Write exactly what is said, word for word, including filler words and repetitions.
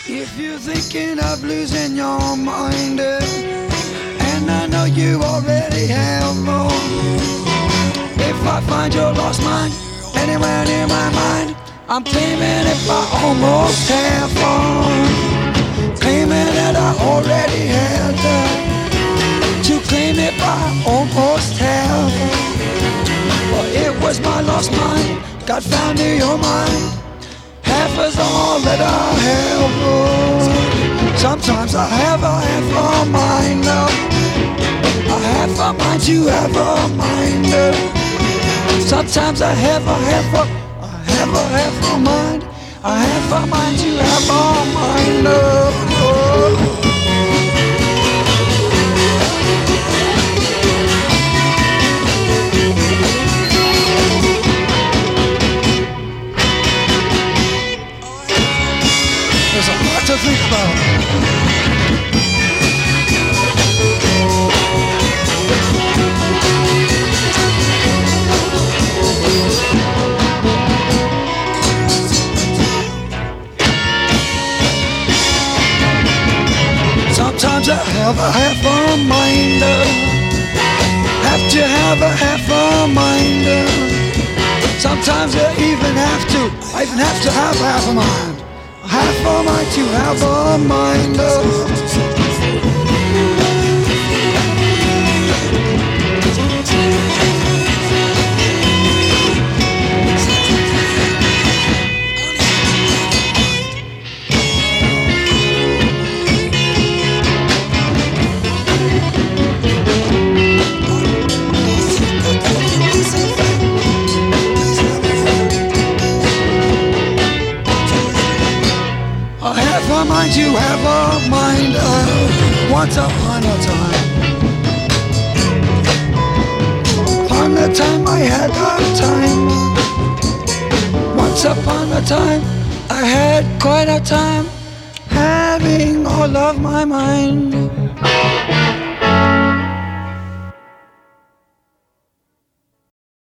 If you're thinking of losing your mind, uh, and I know you already have more. If I find your lost mind anywhere near my mind, I'm claiming if I almost have fun, claiming that I already had done. To claim if I almost have, well, it was my lost mind got found in your mind. Half is all that I have. Oh, sometimes I have a half a mind. Oh, a half a mind to have a mind. Oh, sometimes I have a half a, I have a half a mind. A half a mind to have a mind. Oh, there's a lot to think about. Sometimes I have a half a mind, have to have a half a mind. Sometimes I even have to, I even have to have half a mind. Half a mind to have a mind. A mind you have a mind of once upon a time. Upon a time I had a time. Once upon a time I had quite a time having all of my mind.